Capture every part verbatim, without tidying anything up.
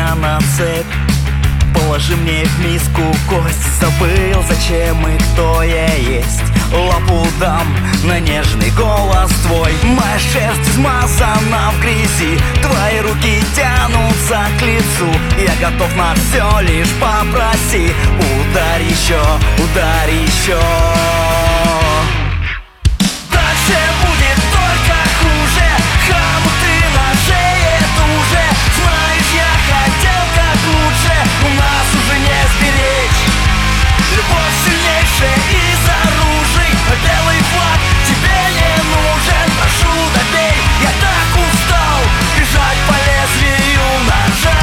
меня на цепь. Положи мне в миску кость. Забыл, зачем и кто я есть. Лапу дам на нежный голос твой. Моя шерсть смазана в грязи, твои руки тянутся к лицу. Я готов на все, лишь попроси. Ударь еще, ударь еще. Дальше будет только хуже. Хомуты на шее туже. Знаешь, я хотел как лучше. У нас уже не сберечь. Любовь сильнейшая из оружий. Белый флаг тебе не нужен. Прошу, добей, я так устал бежать по лезвию ножа.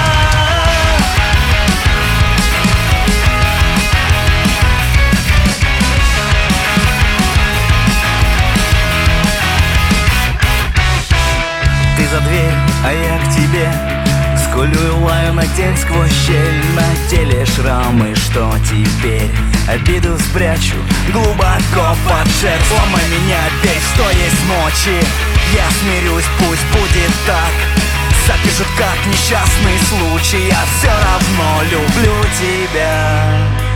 Ты за дверь, а я к тебе. Скулю и лаю на день сквозь щель. На теле шрамы, что теперь? Обиду спрячу глубоко под шерсть. Сломай меня, бей, что есть мочи. Я смирюсь, пусть будет так. Запишут как несчастный случай. Я все равно люблю тебя.